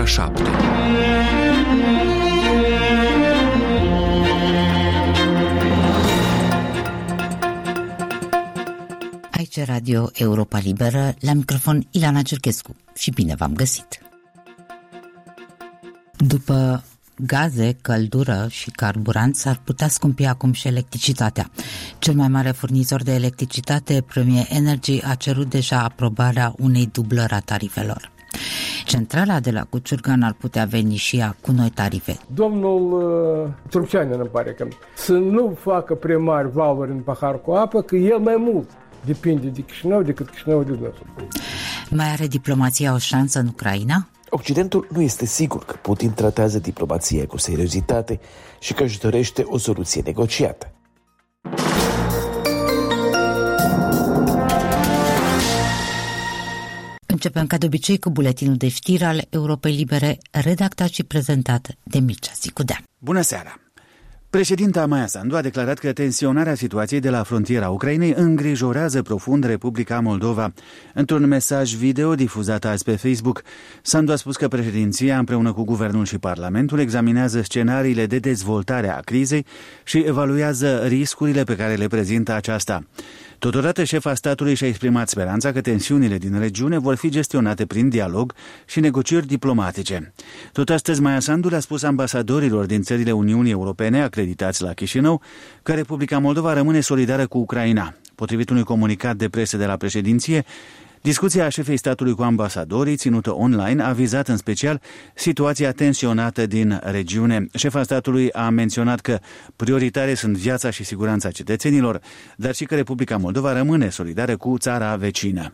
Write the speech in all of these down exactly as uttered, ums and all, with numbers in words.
ora șapte. Aici Radio Europa Liberă, la microfon Ilana Cerchescu și bine v-am găsit. După gaze, căldură și carburant s-ar putea scumpi acum și electricitatea. Cel mai mare furnizor de electricitate, Premier Energy, a cerut deja aprobarea unei dublări a tarifelor. Centrala de la Cuciurgan ar putea veni și ea cu noi tarife. Domnul uh, Turkceanin îmi pare că să nu facă prea mari valuri în pahar cu apă, că el mai mult depinde de Chișinău decât Chișinău de dânsul. Mai are diplomația o șansă în Ucraina? Occidentul nu este sigur că Putin tratează diplomația cu seriozitate și că își dorește o soluție negociată. Începem ca de obicei cu buletinul de știri al Europei Libere, redactat și prezentat de Mircea Sicudea. Bună seara! Președinta Maia Sandu a declarat că tensionarea situației de la frontiera Ucrainei îngrijorează profund Republica Moldova. Într-un mesaj video difuzat azi pe Facebook, Sandu a spus că președinția, împreună cu Guvernul și Parlamentul, examinează scenariile de dezvoltare a crizei și evaluează riscurile pe care le prezintă aceasta. Totodată, șefa statului și-a exprimat speranța că tensiunile din regiune vor fi gestionate prin dialog și negocieri diplomatice. Tot astăzi, Maia Sandu le-a spus ambasadorilor din țările Uniunii Europene acreditați la Chișinău că Republica Moldova rămâne solidară cu Ucraina. Potrivit unui comunicat de presă de la președinție, discuția șefei statului cu ambasadorii, ținută online, a vizat în special situația tensionată din regiune. Șefa statului a menționat că prioritare sunt viața și siguranța cetățenilor, dar și că Republica Moldova rămâne solidară cu țara vecină.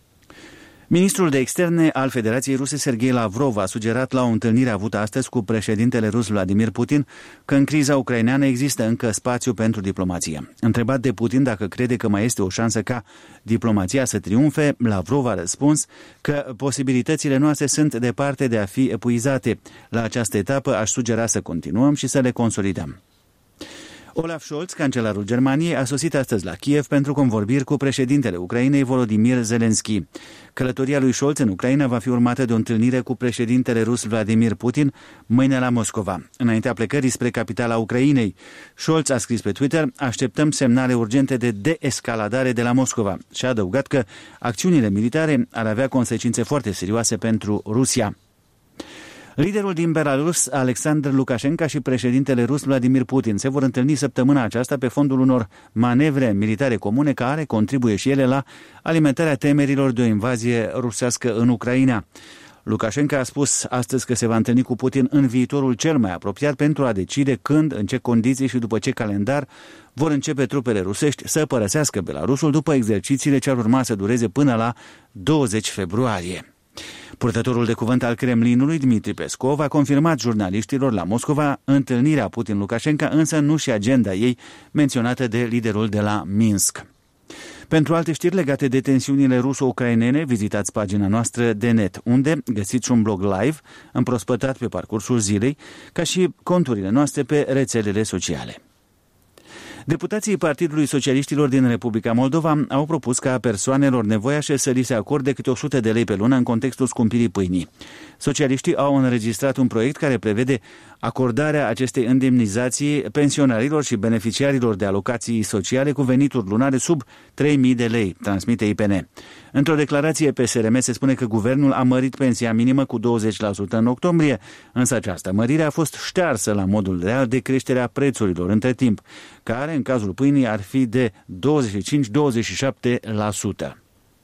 Ministrul de Externe al Federației Ruse, Sergei Lavrov, a sugerat la o întâlnire avută astăzi cu președintele rus Vladimir Putin că în criza ucraineană există încă spațiu pentru diplomație. Întrebat de Putin dacă crede că mai este o șansă ca diplomația să triumfe, Lavrov a răspuns că posibilitățile noastre sunt departe de a fi epuizate. La această etapă aș sugera să continuăm și să le consolidăm. Olaf Scholz, cancelarul Germaniei, a sosit astăzi la Kiev pentru convorbiri cu președintele Ucrainei, Volodymyr Zelensky. Călătoria lui Scholz în Ucraina va fi urmată de o întâlnire cu președintele rus Vladimir Putin mâine la Moscova, înaintea plecării spre capitala Ucrainei. Scholz a scris pe Twitter: așteptăm semnale urgente de deescaladare de la Moscova și a adăugat că acțiunile militare ar avea consecințe foarte serioase pentru Rusia. Liderul din Belarus, Alexander Lukashenko, și președintele rus Vladimir Putin se vor întâlni săptămâna aceasta pe fondul unor manevre militare comune care contribuie și ele la alimentarea temerilor de o invazie rusească în Ucraina. Lukashenko a spus astăzi că se va întâlni cu Putin în viitorul cel mai apropiat pentru a decide când, în ce condiții și după ce calendar vor începe trupele rusești să părăsească Belarusul după exercițiile ce ar urma să dureze până la douăzeci februarie. Purtătorul de cuvânt al Kremlinului, Dmitri Peskov, a confirmat jurnaliștilor la Moscova întâlnirea Putin-Lukashenko, însă nu și agenda ei menționată de liderul de la Minsk. Pentru alte știri legate de tensiunile ruso-ucrainene, vizitați pagina noastră de net, unde găsiți un blog live împrospătat pe parcursul zilei, ca și conturile noastre pe rețelele sociale. Deputații Partidului Socialiștilor din Republica Moldova au propus ca persoanelor nevoiașe să li se acorde câte o sută de lei pe lună în contextul scumpirii pâinii. Socialiștii au înregistrat un proiect care prevede acordarea acestei indemnizații pensionarilor și beneficiarilor de alocații sociale cu venituri lunare sub trei mii de lei, transmite I P N. Într-o declarație pe S R M se spune că guvernul a mărit pensia minimă cu douăzeci la sută în octombrie, însă această mărire a fost ștearsă la modul real de creșterea prețurilor între timp, care în cazul pâinii ar fi de douăzeci și cinci - douăzeci și șapte la sută.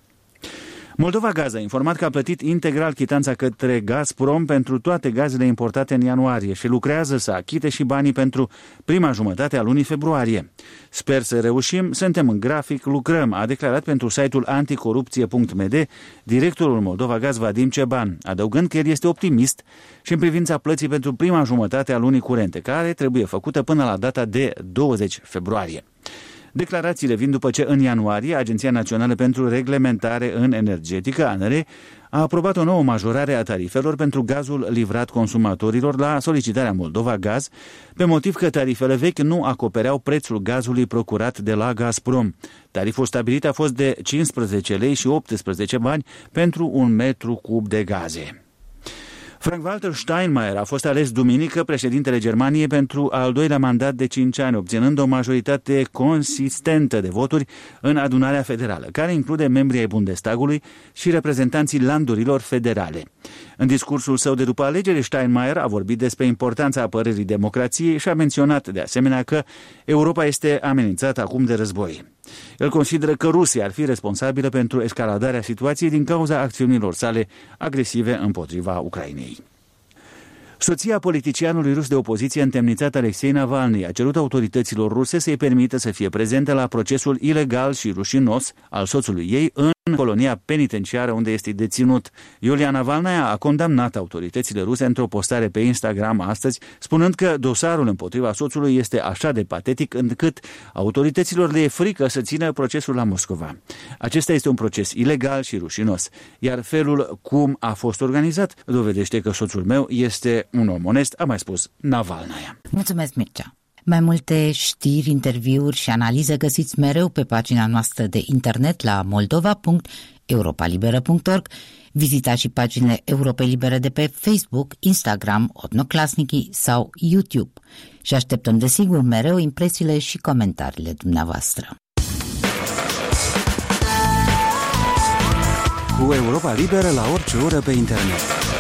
Moldova Gaz a informat că a plătit integral chitanța către Gazprom pentru toate gazele importate în ianuarie și lucrează să achite și banii pentru prima jumătate a lunii februarie. Sper să reușim, suntem în grafic, lucrăm, a declarat pentru site-ul anticorupție punct m d directorul Moldova Gaz Vadim Ceban, adăugând că el este optimist și în privința plății pentru prima jumătate a lunii curente, care trebuie făcută până la data de douăzeci februarie. Declarațiile vin după ce în ianuarie Agenția Națională pentru Reglementare în Energetică, A N R, a aprobat o nouă majorare a tarifelor pentru gazul livrat consumatorilor la solicitarea Moldova Gaz, pe motiv că tarifele vechi nu acopereau prețul gazului procurat de la Gazprom. Tariful stabilit a fost de cincisprezece lei și optsprezece bani pentru un metru cub de gaze. Frank-Walter Steinmeier a fost ales duminică președintele Germaniei pentru al doilea mandat de cinci ani, obținând o majoritate consistentă de voturi în adunarea federală, care include membrii ai Bundestagului și reprezentanții landurilor federale. În discursul său de după alegere, Steinmeier a vorbit despre importanța apărării democrației și a menționat de asemenea că Europa este amenințată acum de război. El consideră că Rusia ar fi responsabilă pentru escaladarea situației din cauza acțiunilor sale agresive împotriva Ucrainei. Soția politicianului rus de opoziție întemnițat Alexei Navalny a cerut autorităților ruse să-i permită să fie prezentă la procesul ilegal și rușinos al soțului ei în colonia penitenciară unde este deținut. Iulia Navalnaya a condamnat autoritățile ruse într-o postare pe Instagram astăzi, spunând că dosarul împotriva soțului este așa de patetic încât autorităților le e frică să țină procesul la Moscova. Acesta este un proces ilegal și rușinos, iar felul cum a fost organizat dovedește că soțul meu este un om onest, a mai spus Navalnaya. Mulțumesc, Mircea! Mai multe știri, interviuri și analize găsiți mereu pe pagina noastră de internet la moldova punct europa liberă punct org. Vizitați și paginile Europei Libere de pe Facebook, Instagram, Odnoclasnici sau YouTube. Și așteptăm desigur mereu impresiile și comentariile dumneavoastră. Cu Europa Liberă la orice oră pe internet.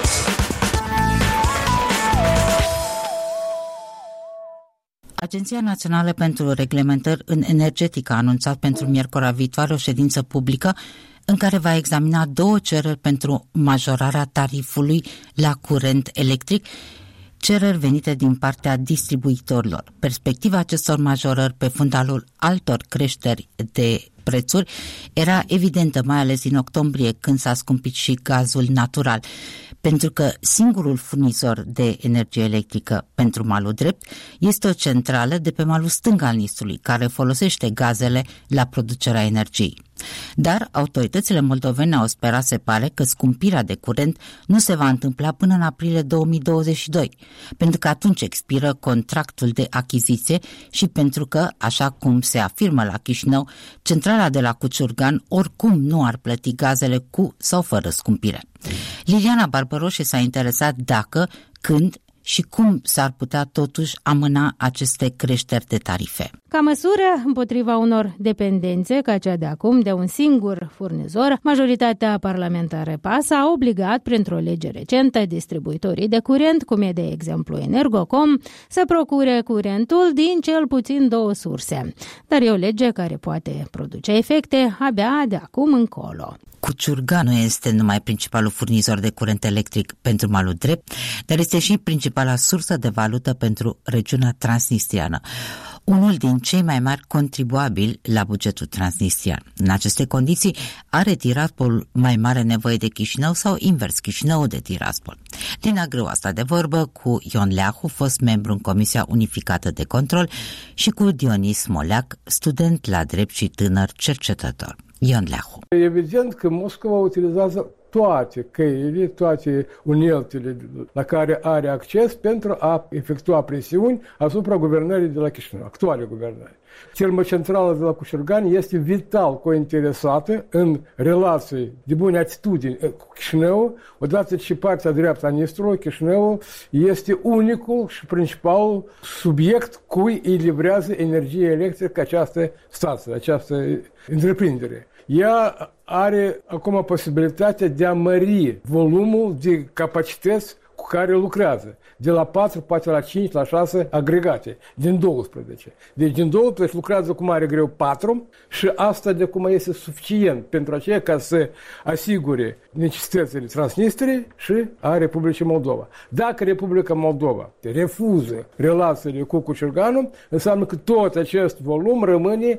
Agenția Națională pentru Reglementări în Energetică a anunțat pentru miercurea viitoare o ședință publică în care va examina două cereri pentru majorarea tarifului la curent electric, cereri venite din partea distribuitorilor. Perspectiva acestor majorări pe fundalul altor creșteri de prețuri era evidentă, mai ales din octombrie, când s-a scumpit și gazul natural, pentru că singurul furnizor de energie electrică pentru malul drept este o centrală de pe malul stâng al Nistrului, care folosește gazele la producerea energiei. Dar autoritățile moldovene au sperat, se pare, că scumpirea de curent nu se va întâmpla până în aprilie două mii douăzeci și doi, pentru că atunci expiră contractul de achiziție și pentru că, așa cum se afirmă la Chișinău, centrala de la Cuciurgan oricum nu ar plăti gazele cu sau fără scumpire. Liliana Barbaroșe s-a interesat dacă, când și cum s-ar putea totuși amâna aceste creșteri de tarife. Ca măsură împotriva unor dependențe, ca cea de acum, de un singur furnizor, majoritatea parlamentară P A S a obligat, printr-o lege recentă, distribuitorii de curent, cum e de exemplu Energocom, să procure curentul din cel puțin două surse. Dar e o lege care poate produce efecte abia de acum încolo. Cuciurga nu este numai principalul furnizor de curent electric pentru malul drept, dar este și principala sursă de valută pentru regiunea transnistriană, unul din cei mai mari contribuabili la bugetul transnistrian. În aceste condiții, are Tiraspol mai mare nevoie de Chișinău sau invers, Chișinău de Tiraspol? Lina Grâu a stat de vorbă cu Ion Leahu, fost membru în Comisia Unificată de Control, și cu Dionis Moleac, student la drept și tânăr cercetător. Ion Leahu. Evident că Moscova utilizează toate căile, toate uneltele la care are acces pentru a efectua presiuni asupra guvernării de la Chișinău, actuale guvernări. Termocentrala de la Cuciurgan este vital cointeresată în relații de bune atitudini cu Chișinău, odată ce partea dreaptă a Nistrului, Chișinău, este unicul și principalul subiect cui îi livrează energie electrică această stație, această întreprindere. Ea are acum posibilitatea de a mări volumul de capacități cu care lucrează, de la patru, poate la cinci, la șase agregate, din douăsprezece. Deci din douăsprezece lucrează cu mare greu patru și asta de acum este suficient pentru aceea ca să asigure necesitățile Transnistriei și a Republicii Moldova. Dacă Republica Moldova refuză relațiile cu Cuciurganul, înseamnă că tot acest volum rămâne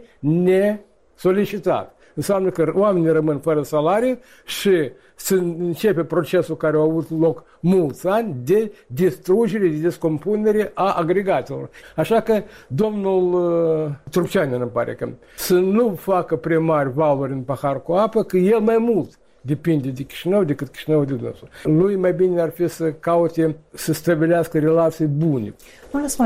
nesolicitat. Înseamnă că oamenii rămân fără salarii și se începe procesul care a avut loc mulți ani de distrugere, de descompunere a agregatelor. Așa că domnul uh, Trupceanin îmi pare că să nu facă primari valuri în pahar cu apă, că el mai mult depinde de Chișinău decât Chișinău de dânsul. Lui mai bine ar fi să caute să stabilească relații bune. Domnule Smoleac,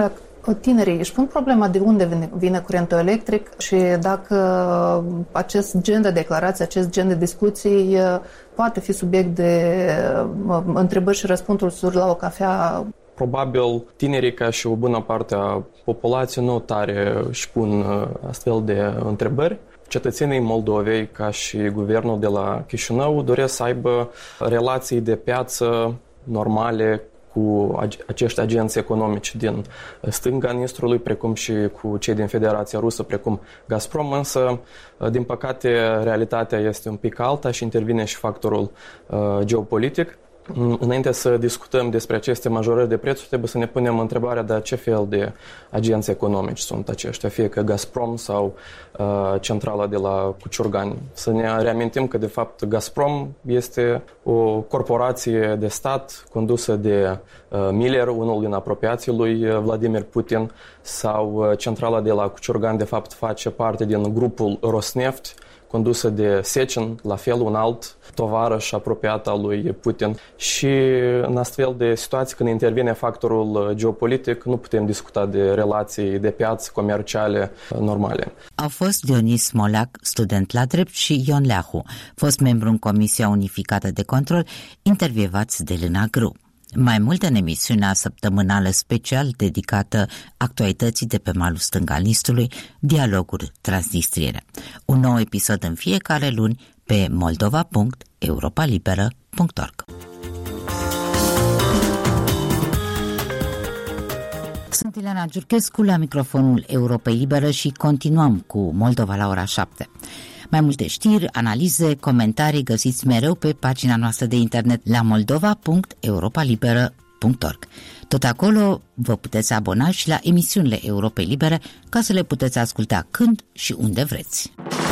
Tinerii își pun problema de unde vine, vine curentul electric și dacă acest gen de declarații, acest gen de discuții poate fi subiect de întrebări și răspunsuri la o cafea. Probabil tinerii, ca și o bună parte a populației, nu tare își pun astfel de întrebări. Cetățenii Moldovei, ca și guvernul de la Chișinău, doresc să aibă relații de piață normale cu acești agenți economici din stânga Nistrului, precum și cu cei din Federația Rusă, precum Gazprom, însă, din păcate, realitatea este un pic alta și intervine și factorul uh, geopolitic. Înainte să discutăm despre aceste majorări de prețuri, trebuie să ne punem întrebarea de ce fel de agenți economici sunt aceștia, fie că Gazprom sau uh, centrala de la Cuciurgani. Să ne reamintim că, de fapt, Gazprom este o corporație de stat condusă de uh, Miller, unul din apropiații lui Vladimir Putin, sau uh, centrala de la Cuciurgani, de fapt, face parte din grupul Rosneft, condusă de Secin, la fel un alt tovarăș apropiat al lui Putin. Și în astfel de situații, când intervine factorul geopolitic, nu putem discuta de relații de piață comerciale normale. Au fost Dionis Smolac, student la drept, și Ion Leahu, fost membru în Comisia Unificată de Control, intervievați de Lena Gru. Mai mult în emisiunea săptămânală special dedicată actualității de pe malul stâng al Nistrului, Dialoguri transnistriene. Un nou episod în fiecare luni pe moldova punct europa liberă punct org. Sunt Ileana Giurchescu la microfonul Europei Liberă și continuăm cu Moldova la ora șapte. Mai multe știri, analize, comentarii găsiți mereu pe pagina noastră de internet la moldova punct europa liberă punct org. Tot acolo vă puteți abona și la emisiunile Europei Libere ca să le puteți asculta când și unde vreți.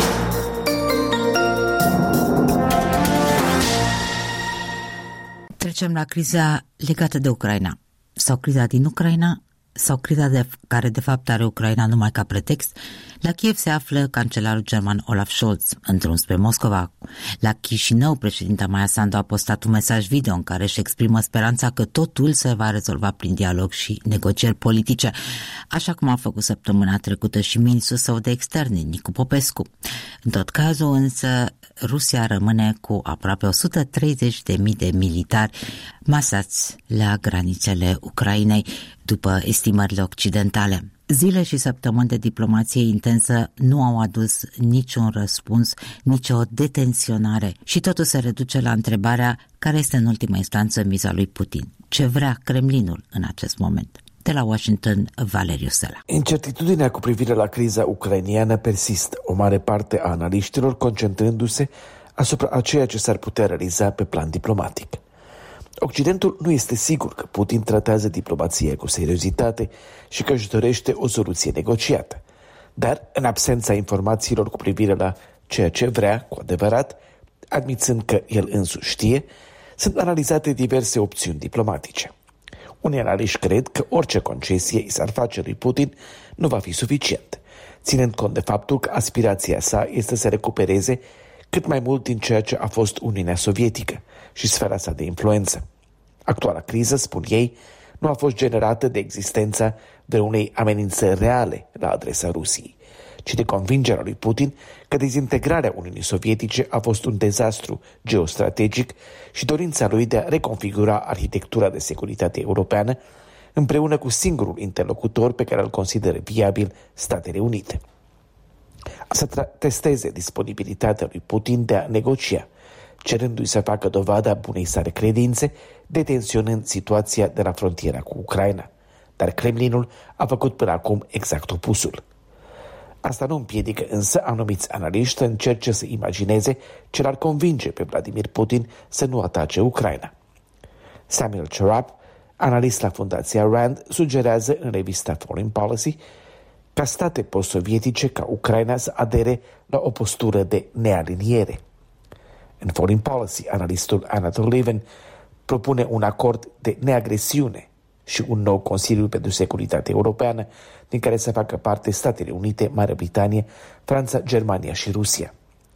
Trecem la criza legată de Ucraina sau criza din Ucraina sau criza de, care de fapt are Ucraina numai ca pretext. La Kiev se află cancelarul german Olaf Scholz, în drum spre Moscova. La Chișinău, președinta Maia Sandu a postat un mesaj video în care își exprimă speranța că totul se va rezolva prin dialog și negocieri politice, așa cum a făcut săptămâna trecută și ministrul său de externe, Nicu Popescu. În tot cazul însă, Rusia rămâne cu aproape o sută treizeci de mii de militari masați la granițele Ucrainei, după estimările occidentale. Zile și săptămâni de diplomație intensă nu au adus niciun răspuns, nicio detenționare și totul se reduce la întrebarea care este în ultima instanță miza lui Putin. Ce vrea Kremlinul în acest moment? De la Washington, Valeriu Sela. Incertitudinea cu privire la criza ucrainiană persistă, o mare parte a analiștilor concentrându-se asupra a ceea ce s-ar putea realiza pe plan diplomatic. Occidentul nu este sigur că Putin tratează diplomația cu seriozitate și că își dorește o soluție negociată. Dar, în absența informațiilor cu privire la ceea ce vrea cu adevărat, admițând că el însuși știe, sunt analizate diverse opțiuni diplomatice. Unii analiști cred că orice concesie i s-ar face lui Putin nu va fi suficient, ținând cont de faptul că aspirația sa este să recupereze cât mai mult din ceea ce a fost Uniunea Sovietică și sfera sa de influență. Actuala criză, spun ei, nu a fost generată de existența vreunei amenințări reale la adresa Rusiei, ci de convingerea lui Putin că dezintegrarea Uniunii Sovietice a fost un dezastru geostrategic și dorința lui de a reconfigura arhitectura de securitate europeană împreună cu singurul interlocutor pe care îl consideră viabil, Statele Unite. Să tra- testeze disponibilitatea lui Putin de a negocia, cerându-i să facă dovada bunei sale credințe, detenționând situația de la frontiera cu Ucraina. Dar Kremlinul a făcut până acum exact opusul. Asta nu împiedică însă anumiți analiști să încerce să imagineze ce l-ar convinge pe Vladimir Putin să nu atace Ucraina. Samuel Cherab, analist la Fundația Rand, sugerează în revista Foreign Policy ca state post-sovietice ca Ucraina să adere la o postură de nealiniere. În Foreign Policy, analistul Anatol Levin propune un acord de neagresiune și un nou Consiliu pentru Securitate Europeană, din care să facă parte Statele Unite, Marea Britanie, Franța, Germania și Rusia.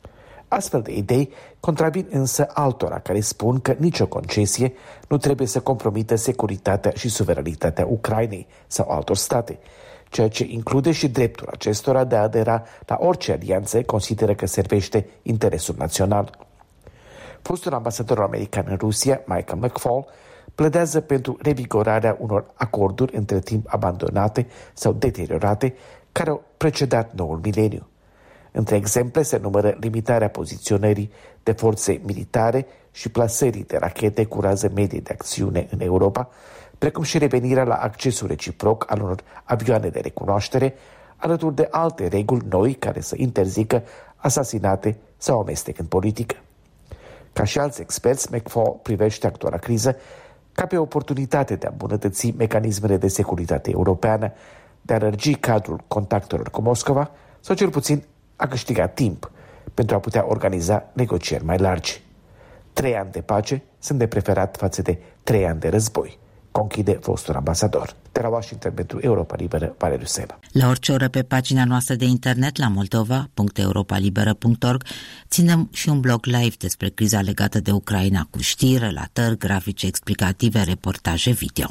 Astfel de idei contravin însă altora care spun că nicio concesie nu trebuie să compromită securitatea și suveranitatea Ucrainei sau altor state, ceea ce include și dreptul acestora de a adera la orice alianță consideră că servește interesul național. Fostul ambasador american în Rusia, Michael McFaul, pledează pentru revigorarea unor acorduri între timp abandonate sau deteriorate care au precedat noul mileniu. Între exemple se numără limitarea poziționării de forțe militare și plasării de rachete cu rază medie de acțiune în Europa, precum și revenirea la accesul reciproc al unor avioane de recunoaștere, alături de alte reguli noi care să interzică asasinate sau amestec în politică. Ca și alți experți, McFaul privește actuala criză ca pe oportunitate de a îmbunătăți mecanismele de securitate europeană, de a lărgi cadrul contactelor cu Moscova sau cel puțin a câștiga timp pentru a putea organiza negocieri mai largi. Trei ani de pace sunt de preferat față de trei ani de război, conchide fostul ambasador. De la Washington pentru Europa Liberă, Valeriu Sela. La orice oră pe pagina noastră de internet la moldova punct europa liberă punct org ținem și un blog live despre criza legată de Ucraina cu știri, relatări, grafice explicative, reportaje video.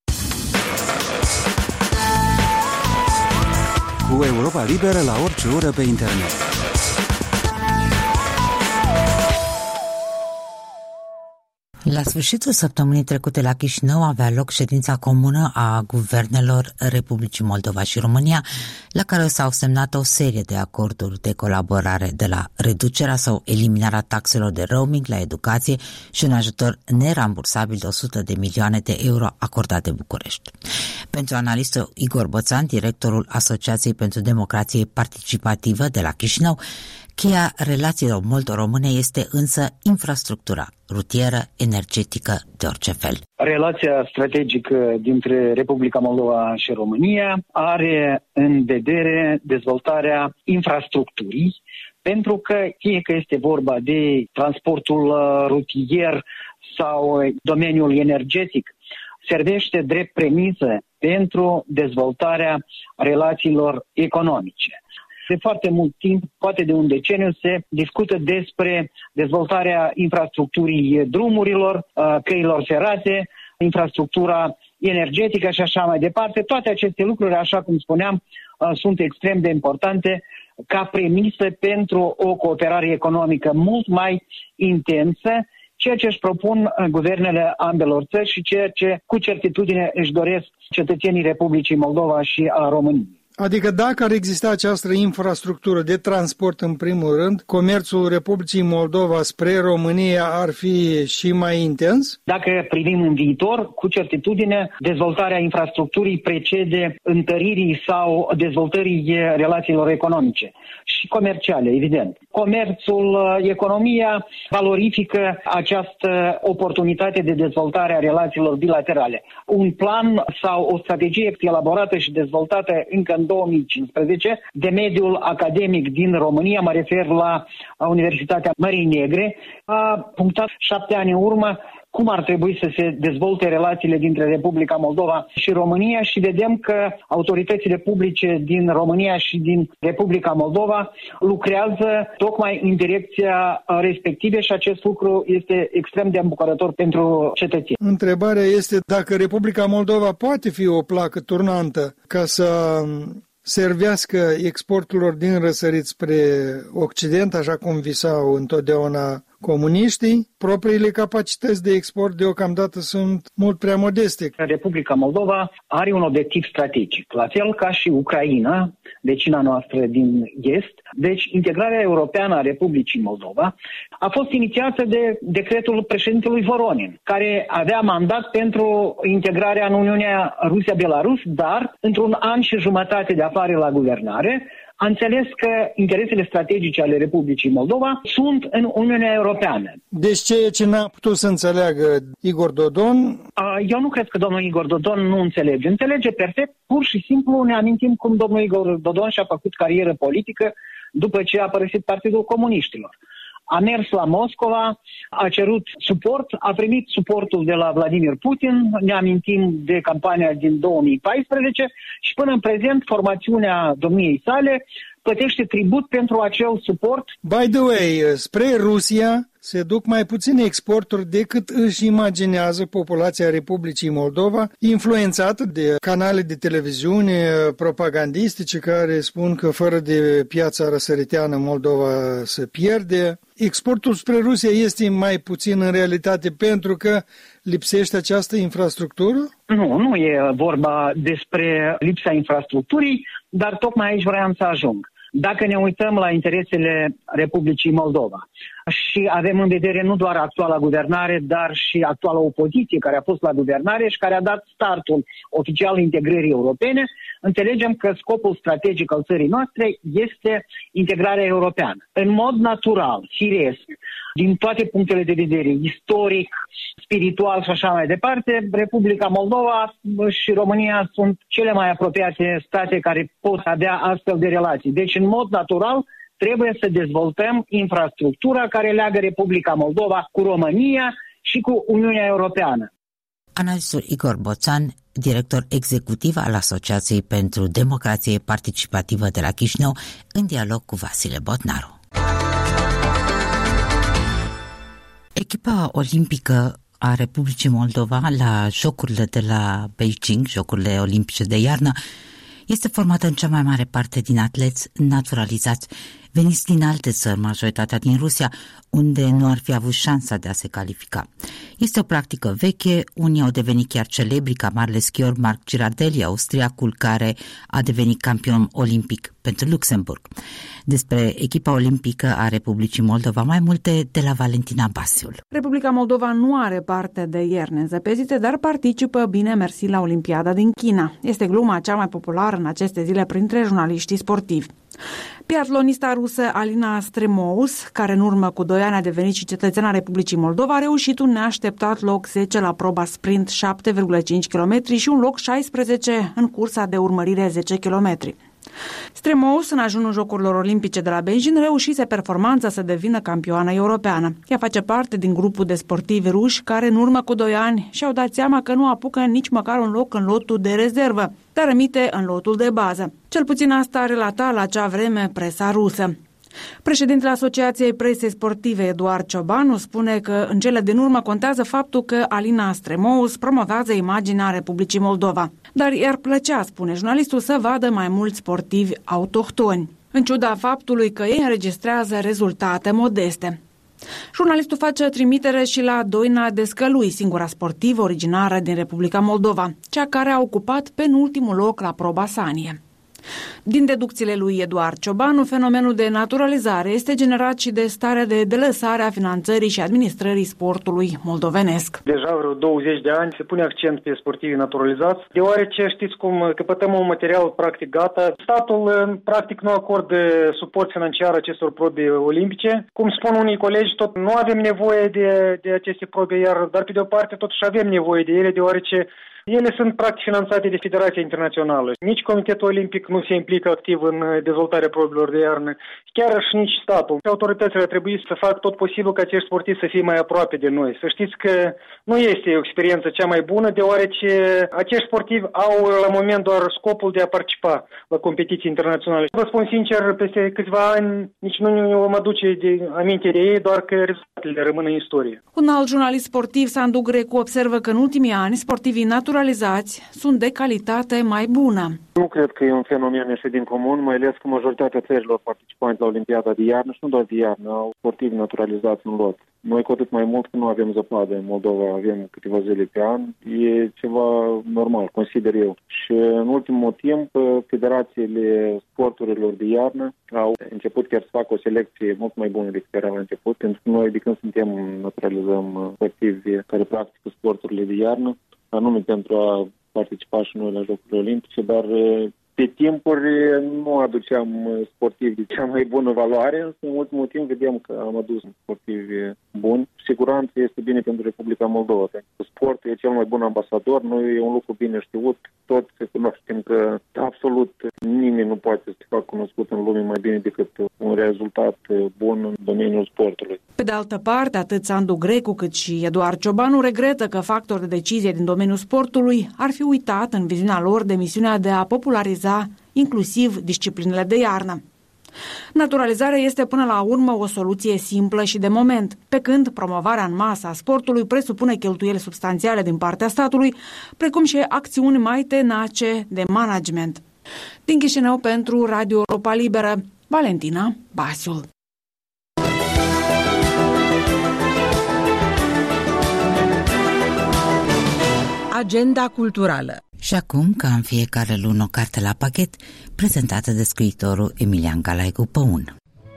Cu Europa Liberă la orice oră pe internet. La sfârșitul săptămânii trecute la Chișinău avea loc ședința comună a guvernelor Republicii Moldova și România, la care s-au semnat o serie de acorduri de colaborare, de la reducerea sau eliminarea taxelor de roaming la educație și un ajutor nerambursabil de o sută de milioane de euro acordat de București. Pentru analistul Igor Boțan, directorul Asociației pentru Democrație Participativă de la Chișinău, cheia relațiilor moldo-române este însă infrastructura rutieră, energetică, de orice fel. Relația strategică dintre Republica Moldova și România are în vedere dezvoltarea infrastructurii, pentru că fie că este vorba de transportul rutier sau domeniul energetic, servește drept premisă pentru dezvoltarea relațiilor economice. De foarte mult timp, poate de un deceniu, se discută despre dezvoltarea infrastructurii drumurilor, căilor ferate, infrastructura energetică și așa mai departe. Toate aceste lucruri, așa cum spuneam, sunt extrem de importante ca premisă pentru o cooperare economică mult mai intensă, ceea ce își propun guvernele ambelor țări și ceea ce cu certitudine își doresc cetățenii Republicii Moldova și a României. Adică dacă ar exista această infrastructură de transport în primul rând, comerțul Republicii Moldova spre România ar fi și mai intens? Dacă privim în viitor, cu certitudine, dezvoltarea infrastructurii precede întăririi sau dezvoltării relațiilor economice și comerciale, evident. Comerțul, economia valorifică această oportunitate de dezvoltare a relațiilor bilaterale. Un plan sau o strategie elaborată și dezvoltată încă în două mii cincisprezece de mediul academic din România, mă refer la Universitatea Mării Negre, a punctat șapte ani în urmă cum ar trebui să se dezvolte relațiile dintre Republica Moldova și România și vedem că autoritățile publice din România și din Republica Moldova lucrează tocmai în direcția respectivă și acest lucru este extrem de îmbucurător pentru cetățeni. Întrebarea este dacă Republica Moldova poate fi o placă turnantă ca să servească exporturilor din răsărit spre Occident, așa cum visau întotdeauna comuniștii. Propriile capacități de export deocamdată sunt mult prea modeste. Republica Moldova are un obiectiv strategic, la fel ca și Ucraina, vecina noastră din est. Deci, integrarea europeană a Republicii Moldova a fost inițiată de decretul președintelui Voronin, care avea mandat pentru integrarea în Uniunea Rusia-Belarus, dar, într-un an și jumătate de aflare la guvernare, a înțeles că interesele strategice ale Republicii Moldova sunt în Uniunea Europeană. Deci ceea ce n-a putut să înțeleagă Igor Dodon... Eu nu cred că domnul Igor Dodon nu înțelege. Înțelege perfect, pur și simplu ne amintim cum domnul Igor Dodon și-a făcut carieră politică după ce a părăsit Partidul Comuniștilor. A mers la Moscova, a cerut suport, a primit suportul de la Vladimir Putin, ne amintim de campania din două mii paisprezece și până în prezent formațiunea domniei sale plătește tribut pentru acel suport. By the way, spre Rusia se duc mai puține exporturi decât își imaginează populația Republicii Moldova, influențată de canale de televiziune propagandistice care spun că fără de piața răsăriteană Moldova se pierde. Exportul spre Rusia este mai puțin în realitate pentru că lipsește această infrastructură? Nu, nu e vorba despre lipsa infrastructurii, dar tocmai aici vreau să ajung. Dacă ne uităm la interesele Republicii Moldova și avem în vedere nu doar actuala guvernare, dar și actuala opoziție care a fost la guvernare și care a dat startul oficial integrării europene, înțelegem că scopul strategic al țării noastre este integrarea europeană. În mod natural, firesc, din toate punctele de vedere, istoric, spiritual și așa mai departe, Republica Moldova și România sunt cele mai apropiate state care pot avea astfel de relații. Deci, în mod natural, trebuie să dezvoltăm infrastructura care leagă Republica Moldova cu România și cu Uniunea Europeană. Analistul Igor Boțan, director executiv al Asociației pentru Democrație Participativă de la Chișinău, în dialog cu Vasile Botnaru. Echipa olimpică a Republicii Moldova la Jocurile de la Beijing, Jocurile Olimpice de iarnă, este formată în cea mai mare parte din atleți naturalizați, veniți din alte țări, majoritatea din Rusia, unde nu ar fi avut șansa de a se califica. Este o practică veche, unii au devenit chiar celebri, ca marele schior Marc Girardelli, austriacul care a devenit campion olimpic pentru Luxemburg. Despre echipa olimpică a Republicii Moldova, mai multe de la Valentina Basiul. Republica Moldova nu are parte de ierne înzăpezite, dar participă bine mersi la Olimpiada din China. Este gluma cea mai populară în aceste zile printre jurnaliștii sportivi. Biatlonista rusă Alina Stremous, care în urmă cu doi ani a devenit și cetățeana Republicii Moldova, a reușit un neașteptat loc zece la proba sprint șapte virgulă cinci kilometri și un loc șaisprezece în cursa de urmărire zece kilometri. Stremous, în ajunul Jocurilor Olimpice de la Beijing, reușise performanța să devină campioană europeană. Ea face parte din grupul de sportivi ruși care în urmă cu doi ani și-au dat seama că nu apucă nici măcar un loc în lotul de rezervă, dar rămite în lotul de bază. Cel puțin asta a relatat la acea vreme presa rusă. Președintele Asociației Presei Sportive, Eduard Ciobanu, spune că în cele din urmă contează faptul că Alina Stremous promovează imaginea Republicii Moldova. Dar i-ar plăcea, spune jurnalistul, să vadă mai mulți sportivi autohtoni, în ciuda faptului că ei înregistrează rezultate modeste. Jurnalistul face trimitere și la Doina Descălui, singura sportivă originară din Republica Moldova, cea care a ocupat penultimul loc la proba Sanie. Din deducțiile lui Eduard Ciobanu, fenomenul de naturalizare este generat și de starea de delăsare a finanțării și administrării sportului moldovenesc. Deja vreo douăzeci de ani se pune accent pe sportivii naturalizați, deoarece știți cum căpătăm un material practic gata. Statul practic nu acordă suport financiar acestor probe olimpice. Cum spun unii colegi, tot nu avem nevoie de, de aceste probe, iar, dar pe de o parte totuși avem nevoie de ele, deoarece ele sunt practic finanțate de Federația Internațională. Nici Comitetul Olimpic nu se implică activ în dezvoltarea probelor de iarnă, chiar și nici statul. Autoritățile trebuie să facă tot posibil ca acești sportivi să fie mai aproape de noi. Să știți că nu este o experiență cea mai bună, deoarece acești sportivi au la moment doar scopul de a participa la competiții internaționale. Vă spun sincer, peste câțiva ani nici nu ne vom aduce de aminte de ei, doar că rezultatele rămân în istorie. Un alt jurnalist sportiv, Sandu Grecu, observă că în ultimii ani sportivii naturalizați sunt de calitate mai bună. Nu cred că e un fenomen ieșit din comun, mai ales că majoritatea țărilor participanți la Olimpiada de iarnă și nu doar de iarnă au sportivi naturalizați în lot. Noi cu atât mai mult că nu avem zăpadă în Moldova, avem câteva zile pe an, e ceva normal, consider eu. Și în ultimul timp, federațiile sporturilor de iarnă au început chiar să facă o selecție mult mai bună decât era la început, pentru că noi de când suntem naturalizăm sportivi care practică sporturile de iarnă, anume pentru a participa și noi la Jocurile Olimpice, dar pe timpuri nu aduceam sportivi de cea mai bună valoare, însă în ultimul timp vedem că am adus sportivi buni. Siguranță este bine pentru Republica Moldova, pentru că sportul e cel mai bun ambasador, noi e un lucru bine știut, toți cunoaștem că absolut nimeni nu poate să facă cunoscut în lume mai bine decât un rezultat bun în domeniul sportului. Pe de altă parte, atât Sandu Grecu cât și Eduard Ciobanu regretă că factori de decizie din domeniul sportului ar fi uitat în viziunea lor de misiunea de a populariza inclusiv disciplinele de iarnă. Naturalizarea este până la urmă o soluție simplă și de moment, pe când promovarea în masă a sportului presupune cheltuieli substanțiale din partea statului, precum și acțiuni mai tenace de management. Din Chișinău pentru Radio Europa Liberă, Valentina Basiul. Agenda culturală. Și acum, ca în fiecare lună, o carte la pachet, prezentată de scriitorul Emilian Galaicu Păun.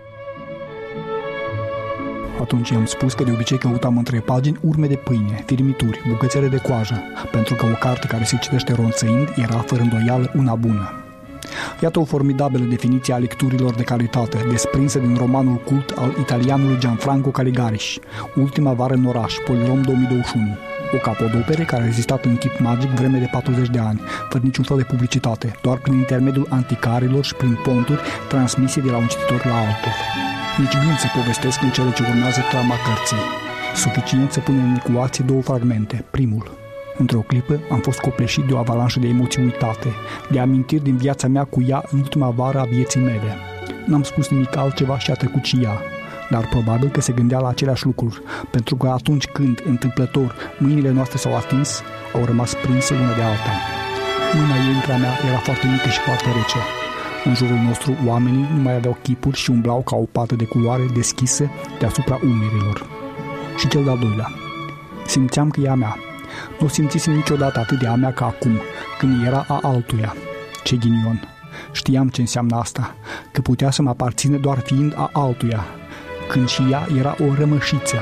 Atunci i-am spus că de obicei căutam între pagini urme de pâine, firmituri, bucățele de coajă, pentru că o carte care se citește ronțăind era, fără îndoială, una bună. Iată o formidabilă definiție a lecturilor de calitate, desprinsă din romanul cult al italianului Gianfranco Caligari, Ultima vară în oraș, Polirom două mii douăzeci și unu. O capodopere care a rezistat în chip magic vreme de patruzeci de ani, fără niciun fel de publicitate, doar prin intermediul anticarilor și prin ponturi transmise de la un cititor la altul. Nici gând să povestesc în cele ce urmează trama cărții. Suficient să punem în ecuație două fragmente. Primul. Într-o clipă am fost copleșit de o avalanșă de emoții uitate, de amintiri din viața mea cu ea în ultima vară a vieții mele. N-am spus nimic altceva și a trecut și ea. Dar probabil că se gândea la aceleași lucruri, pentru că atunci când, întâmplător, mâinile noastre s-au atins, au rămas prinse una de alta. Mâna ei între a mea era foarte mică și foarte rece. În jurul nostru, oamenii nu mai aveau chipuri și umblau ca o pată de culoare deschisă deasupra umerilor. Și cel de-al doilea. Simțeam că e a mea. Nu simțisem niciodată atât de a mea ca acum, când era a altuia. Ce ghinion! Știam ce înseamnă asta, că putea să mă aparține doar fiind a altuia, când și ea era o rămășiță.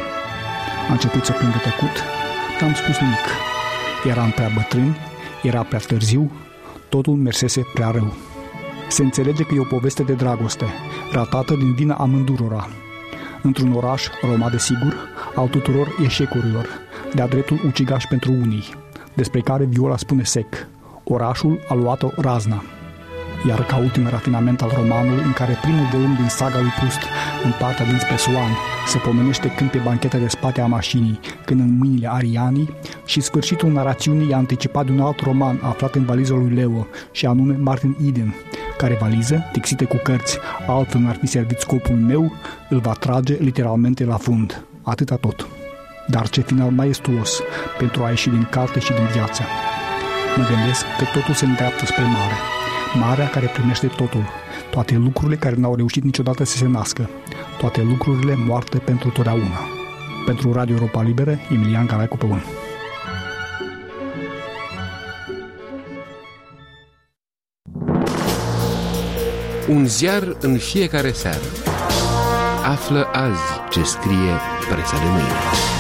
A început să plângă tăcut, n-am spus nimic. Eram prea bătrân, era prea târziu, totul mersese prea rău. Se înțelege că e o poveste de dragoste, ratată din vina amândurora. Într-un oraș, Roma desigur, al tuturor eșecurilor, de-a dreptul ucigaș pentru unii, despre care Viola spune sec: orașul a luat-o razna. Iar ca ultim rafinament al romanului, în care primul volum din saga lui Proust, în partea dinspre Swan, se pomenește când pe bancheta de spate a mașinii, când în mâinile Arianii, și sfârșitul narațiunii e anticipat de un alt roman aflat în valiza lui Leo, și anume Martin Eden, care valiză, tixită cu cărți, altfel n-ar fi servit scopul meu, îl va trage literalmente la fund. Atâta tot. Dar ce final maestuos pentru a ieși din carte și din viață. Mă gândesc că totul se îndreaptă spre mare. Marea care primește totul, toate lucrurile care n-au reușit niciodată să se nască, toate lucrurile moarte pentru totdeauna. Pentru Radio Europa Liberă, Emilian Galaicu Păun. Un ziar în fiecare seară. Află azi ce scrie presa de mâine.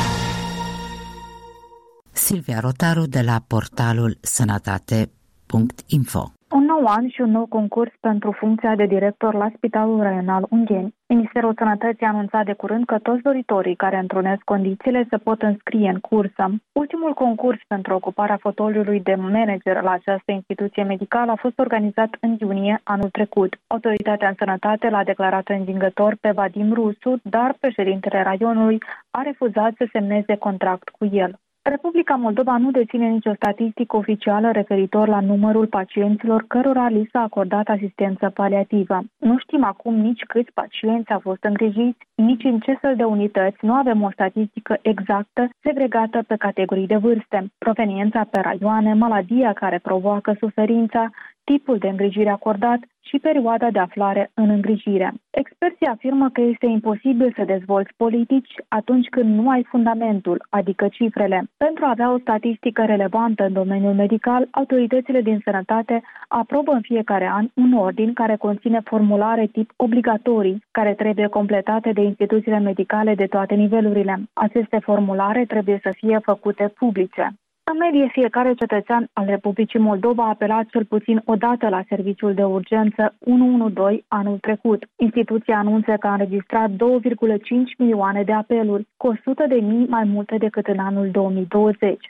Silvia Rotaru de la portalul sănătate punct info. Un nou an și un nou concurs pentru funcția de director la Spitalul Regional Ungheni. Ministerul Sănătății a anunțat de curând că toți doritorii care întrunesc condițiile se pot înscrie în cursă. Ultimul concurs pentru ocuparea fotoliului de manager la această instituție medicală a fost organizat în iunie anul trecut. Autoritatea în Sănătate l-a declarat învingător pe Vadim Rusu, dar președintele raionului a refuzat să semneze contract cu el. Republica Moldova nu deține nicio statistică oficială referitor la numărul pacienților cărora li s-a acordat asistență paliativă. Nu știm acum nici câți pacienți au fost îngrijiți, nici în ce fel de unități. Nu avem o statistică exactă segregată pe categorii de vârste, proveniența pe raioane, maladia care provoacă suferința, tipul de îngrijire acordat și perioada de aflare în îngrijire. Experții afirmă că este imposibil să dezvolți politici atunci când nu ai fundamentul, adică cifrele. Pentru a avea o statistică relevantă în domeniul medical, autoritățile din sănătate aprobă în fiecare an un ordin care conține formulare tip obligatorii, care trebuie completate de instituțiile medicale de toate nivelurile. Aceste formulare trebuie să fie făcute publice. În medie, fiecare cetățean al Republicii Moldova a apelat cel puțin o dată la serviciul de urgență unu unu doi anul trecut. Instituția anunță că a înregistrat două virgulă cinci milioane de apeluri, cu o sută de mii mai multe decât în anul două mii douăzeci.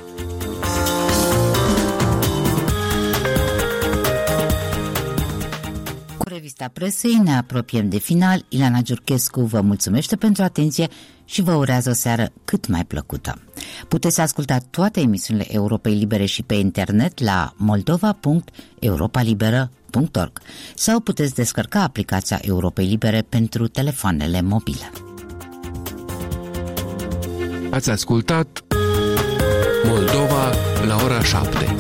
Cu revista presei ne apropiem de final. Ileana Giurchescu vă mulțumește pentru atenție și vă urează o seară cât mai plăcută. Puteți asculta toate emisiunile Europei Libere și pe internet la moldova punct europa liberă punct org sau puteți descărca aplicația Europei Libere pentru telefoanele mobile. Ați ascultat Moldova la ora șapte.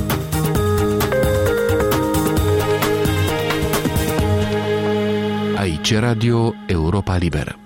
Aici Radio Europa Liberă.